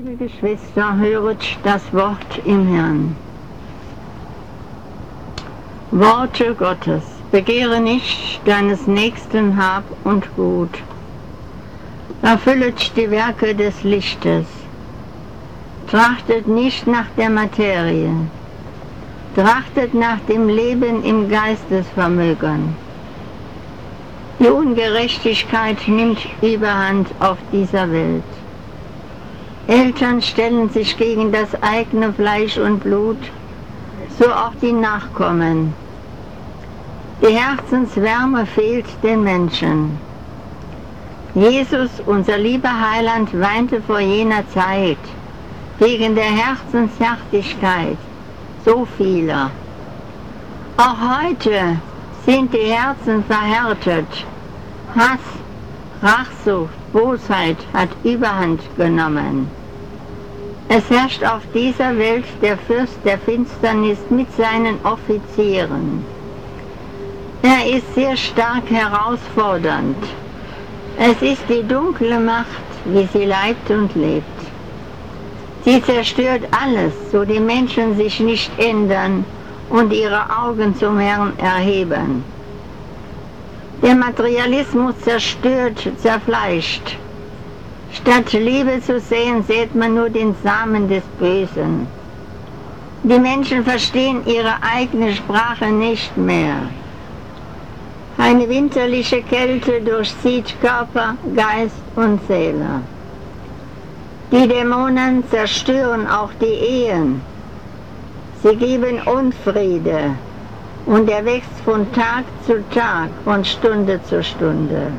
Liebe Geschwister, höret das Wort im Herrn. Worte Gottes. Begehre nicht deines Nächsten Hab und Gut. Erfüllet die Werke des Lichtes. Trachtet nicht nach der Materie. Trachtet nach dem Leben im Geistesvermögen. Die Ungerechtigkeit nimmt Überhand auf dieser Welt. Eltern stellen sich gegen das eigene Fleisch und Blut, so auch die Nachkommen. Die Herzenswärme fehlt den Menschen. Jesus, unser lieber Heiland, weinte vor jener Zeit wegen der Herzenshärtigkeit so vieler. Auch heute sind die Herzen verhärtet. Hass, Rachsucht, Bosheit hat Überhand genommen. Es herrscht auf dieser Welt der Fürst der Finsternis mit seinen Offizieren. Er ist sehr stark herausfordernd. Es ist die dunkle Macht, wie sie leibt und lebt. Sie zerstört alles, so die Menschen sich nicht ändern und ihre Augen zum Herrn erheben. Der Materialismus zerstört, zerfleischt. Statt Liebe zu sehen, sät man nur den Samen des Bösen. Die Menschen verstehen ihre eigene Sprache nicht mehr. Eine winterliche Kälte durchzieht Körper, Geist und Seele. Die Dämonen zerstören auch die Ehen. Sie geben Unfriede und er wächst von Tag zu Tag, von Stunde zu Stunde.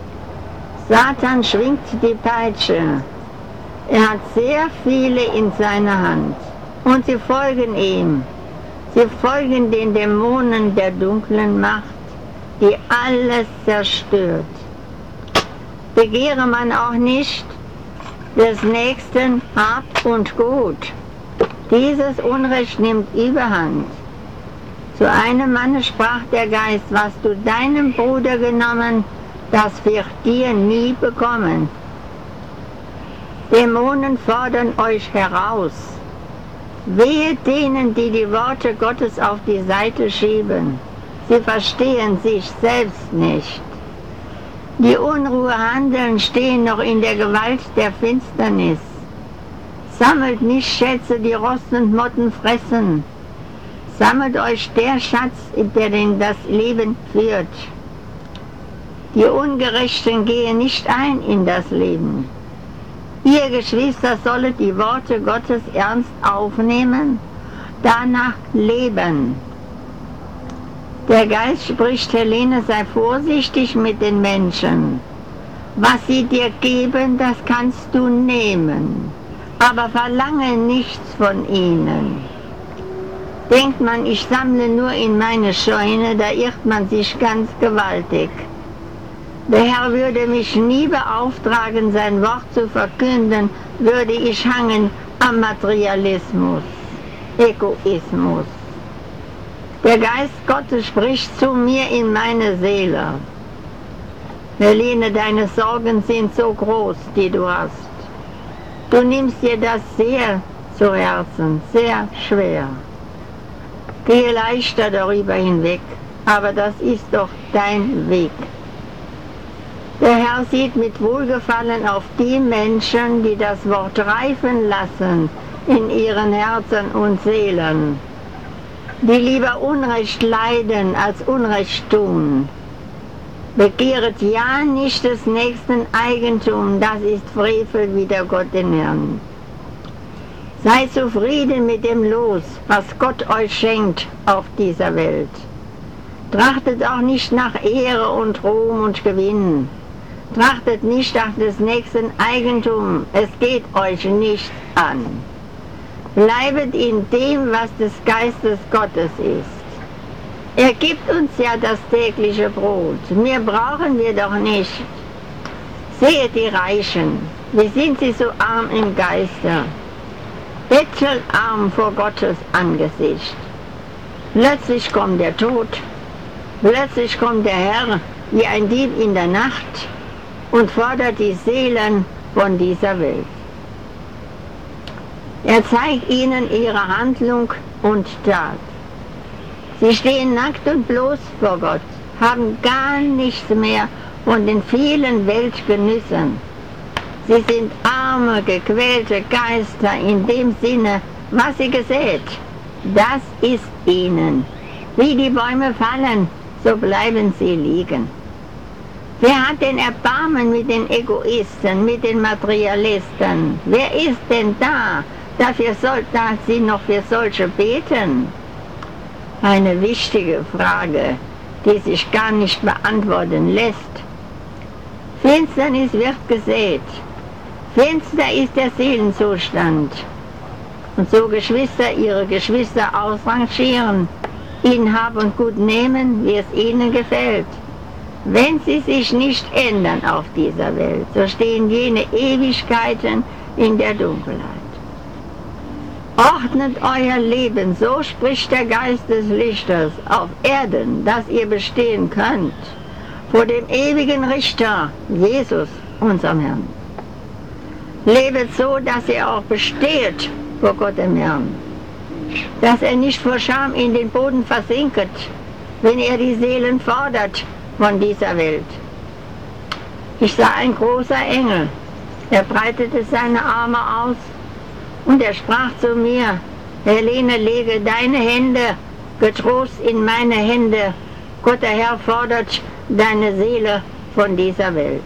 Satan schwingt die Peitsche. Er hat sehr viele in seiner Hand und sie folgen ihm. Sie folgen den Dämonen der dunklen Macht, die alles zerstört. Begehre man auch nicht des Nächsten Hab und Gut. Dieses Unrecht nimmt Überhand. Zu einem Manne sprach der Geist, was du deinem Bruder genommen, das wird dir nie bekommen. Dämonen fordern euch heraus. Wehe denen, die die Worte Gottes auf die Seite schieben. Sie verstehen sich selbst nicht. Die Unruhehandeln stehen noch in der Gewalt der Finsternis. Sammelt nicht Schätze, die Rost und Motten fressen. Sammelt euch der Schatz, der in das Leben führt. Die Ungerechten gehen nicht ein in das Leben. Ihr Geschwister sollet die Worte Gottes ernst aufnehmen, danach leben. Der Geist spricht, Helene, sei vorsichtig mit den Menschen. Was sie dir geben, das kannst du nehmen, aber verlange nichts von ihnen. Denkt man, ich sammle nur in meine Scheune, da irrt man sich ganz gewaltig. Der Herr würde mich nie beauftragen, sein Wort zu verkünden, würde ich hangen am Materialismus, Egoismus. Der Geist Gottes spricht zu mir in meine Seele. Helene, deine Sorgen sind so groß, die du hast. Du nimmst dir das sehr zu Herzen, sehr schwer. Gehe leichter darüber hinweg, aber das ist doch dein Weg. Der Herr sieht mit Wohlgefallen auf die Menschen, die das Wort reifen lassen in ihren Herzen und Seelen, die lieber Unrecht leiden als Unrecht tun. Begehret ja nicht des nächsten Eigentum, das ist Frevel wider Gott den Herrn. Seid zufrieden mit dem Los, was Gott euch schenkt auf dieser Welt. Trachtet auch nicht nach Ehre und Ruhm und Gewinn. Trachtet nicht nach des nächsten Eigentum, es geht euch nicht an. Bleibet in dem, was des Geistes Gottes ist. Er gibt uns ja das tägliche Brot, mehr brauchen wir doch nicht. Seht die Reichen, wie sind sie so arm im Geiste, bettelarm vor Gottes Angesicht. Plötzlich kommt der Tod, plötzlich kommt der Herr wie ein Dieb in der Nacht und fordert die Seelen von dieser Welt. Er zeigt ihnen ihre Handlung und Tat. Sie stehen nackt und bloß vor Gott, haben gar nichts mehr von den vielen Weltgenüssen. Sie sind arme, gequälte Geister in dem Sinne, was sie gesät. Das ist ihnen. Wie die Bäume fallen, so bleiben sie liegen. Wer hat denn Erbarmen mit den Egoisten, mit den Materialisten? Wer ist denn da, dass sie noch für solche beten? Eine wichtige Frage, die sich gar nicht beantworten lässt. Finsternis wird gesät. Finster ist der Seelenzustand. Und so Geschwister ihre Geschwister ausrangieren, ihnen Hab und Gut nehmen, wie es ihnen gefällt. Wenn sie sich nicht ändern auf dieser Welt, so stehen jene Ewigkeiten in der Dunkelheit. Ordnet euer Leben, so spricht der Geist des Lichtes, auf Erden, dass ihr bestehen könnt, vor dem ewigen Richter, Jesus, unserem Herrn. Lebet so, dass ihr auch besteht vor Gott dem Herrn, dass er nicht vor Scham in den Boden versinket, wenn er die Seelen fordert von dieser Welt. Ich sah ein großer Engel, er breitete seine Arme aus und er sprach zu mir, Helene, lege deine Hände getrost in meine Hände, Gott der Herr fordert deine Seele von dieser Welt.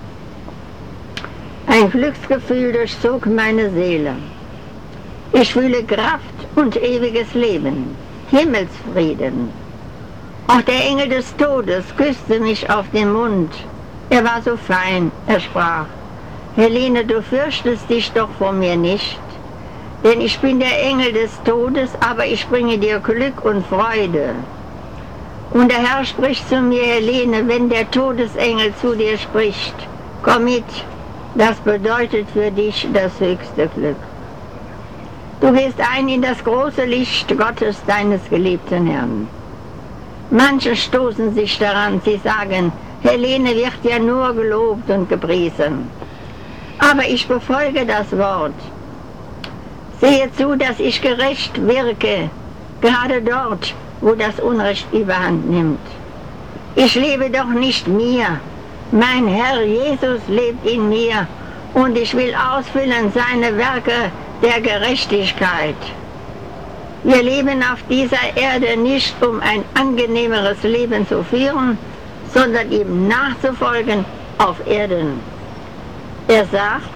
Ein Glücksgefühl durchzog meine Seele. Ich fühle Kraft und ewiges Leben, Himmelsfrieden. Auch der Engel des Todes küsste mich auf den Mund. Er war so fein, er sprach, Helene, du fürchtest dich doch vor mir nicht, denn ich bin der Engel des Todes, aber ich bringe dir Glück und Freude. Und der Herr spricht zu mir, Helene, wenn der Todesengel zu dir spricht, komm mit, das bedeutet für dich das höchste Glück. Du gehst ein in das große Licht Gottes, deines geliebten Herrn. Manche stoßen sich daran, sie sagen, Helene wird ja nur gelobt und gepriesen. Aber ich befolge das Wort. Sehe zu, dass ich gerecht wirke, gerade dort, wo das Unrecht überhand nimmt. Ich lebe doch nicht mir, mein Herr Jesus lebt in mir und ich will ausfüllen seine Werke der Gerechtigkeit. Wir leben auf dieser Erde nicht, um ein angenehmeres Leben zu führen, sondern ihm nachzufolgen auf Erden. Er sagt,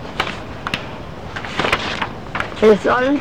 es soll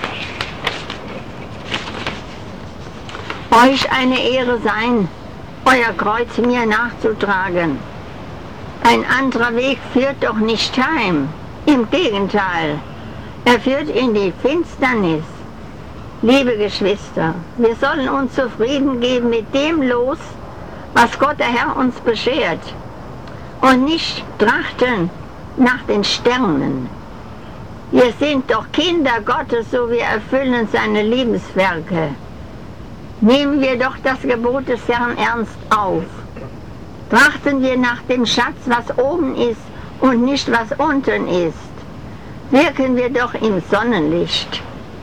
euch eine Ehre sein, euer Kreuz mir nachzutragen. Ein anderer Weg führt doch nicht heim, im Gegenteil, er führt in die Finsternis. Liebe Geschwister, wir sollen uns zufrieden geben mit dem Los, was Gott der Herr uns beschert, und nicht trachten nach den Sternen. Wir sind doch Kinder Gottes, so wir erfüllen seine Lebenswerke. Nehmen wir doch das Gebot des Herrn ernst auf. Trachten wir nach dem Schatz, was oben ist und nicht was unten ist. Wirken wir doch im Sonnenlicht.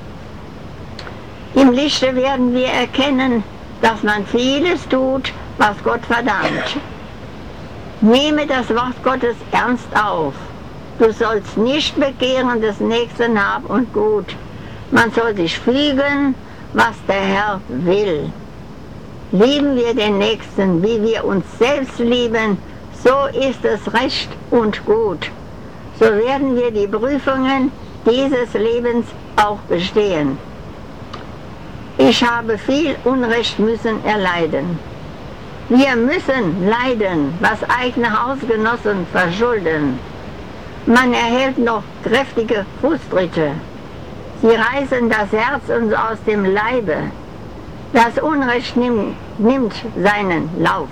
Im Lichte werden wir erkennen, dass man vieles tut, was Gott verdammt. Nehme das Wort Gottes ernst auf. Du sollst nicht begehren des Nächsten Hab und Gut. Man soll sich fügen, was der Herr will. Lieben wir den Nächsten, wie wir uns selbst lieben, so ist es recht und gut. So werden wir die Prüfungen dieses Lebens auch bestehen. Ich habe viel Unrecht müssen erleiden. Wir müssen leiden, was eigene Hausgenossen verschulden. Man erhält noch kräftige Fußtritte. Sie reißen das Herz uns aus dem Leibe. Das Unrecht nimmt seinen Lauf.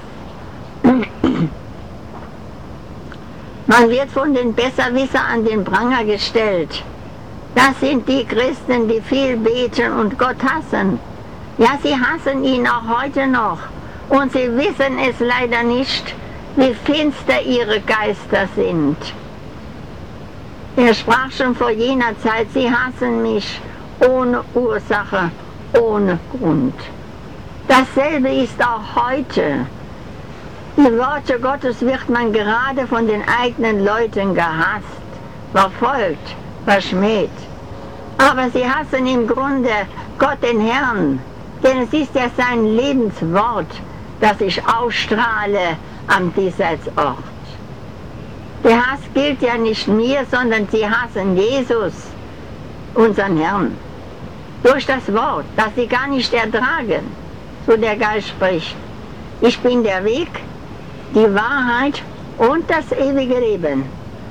Man wird von den Besserwisser an den Pranger gestellt. Das sind die Christen, die viel beten und Gott hassen. Ja, sie hassen ihn auch heute noch. Und sie wissen es leider nicht, wie finster ihre Geister sind. Er sprach schon vor jener Zeit, sie hassen mich ohne Ursache, ohne Grund. Dasselbe ist auch heute. Die Worte Gottes wird man gerade von den eigenen Leuten gehasst, verfolgt, verschmäht. Aber sie hassen im Grunde Gott den Herrn, denn es ist ja sein Lebenswort, das ich ausstrahle am Diesseitsort. Der Hass gilt ja nicht mir, sondern sie hassen Jesus, unseren Herrn, durch das Wort, das sie gar nicht ertragen, so der Geist spricht. Ich bin der Weg, die Wahrheit und das ewige Leben.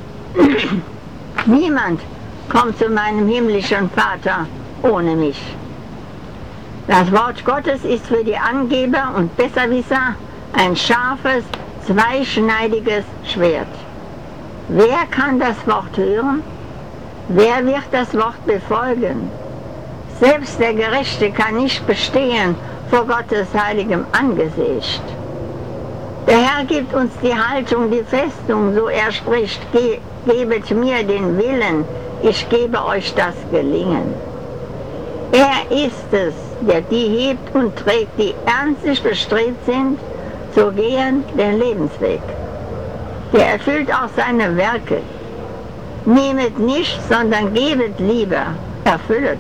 Niemand kommt zu meinem himmlischen Vater ohne mich. Das Wort Gottes ist für die Angeber und Besserwisser ein scharfes, zweischneidiges Schwert. Wer kann das Wort hören? Wer wird das Wort befolgen? Selbst der Gerechte kann nicht bestehen vor Gottes heiligem Angesicht. Der Herr gibt uns die Haltung, die Festung, so er spricht, gebet mir den Willen, ich gebe euch das Gelingen. Er ist es, der die hebt und trägt, die ernstlich bestrebt sind, zu gehen den Lebensweg. Der erfüllt auch seine Werke. Nehmet nicht, sondern gebet lieber, erfüllet.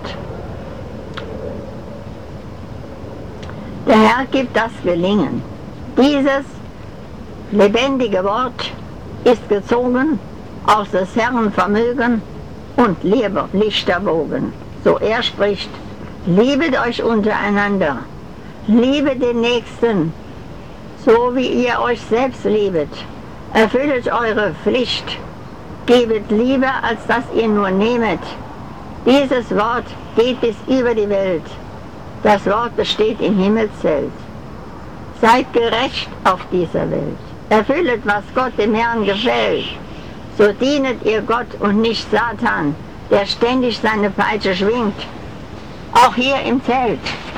Der Herr gibt das Gelingen. Dieses lebendige Wort ist gezogen aus des Herrn Vermögen und Lichterbogen. So er spricht, liebet euch untereinander, liebet den Nächsten, so wie ihr euch selbst liebet. Erfüllet eure Pflicht, gebet lieber, als dass ihr nur nehmet. Dieses Wort geht bis über die Welt. Das Wort besteht im Himmelszelt. Seid gerecht auf dieser Welt. Erfüllet, was Gott dem Herrn gefällt. So dienet ihr Gott und nicht Satan, der ständig seine Peitsche schwingt. Auch hier im Zelt.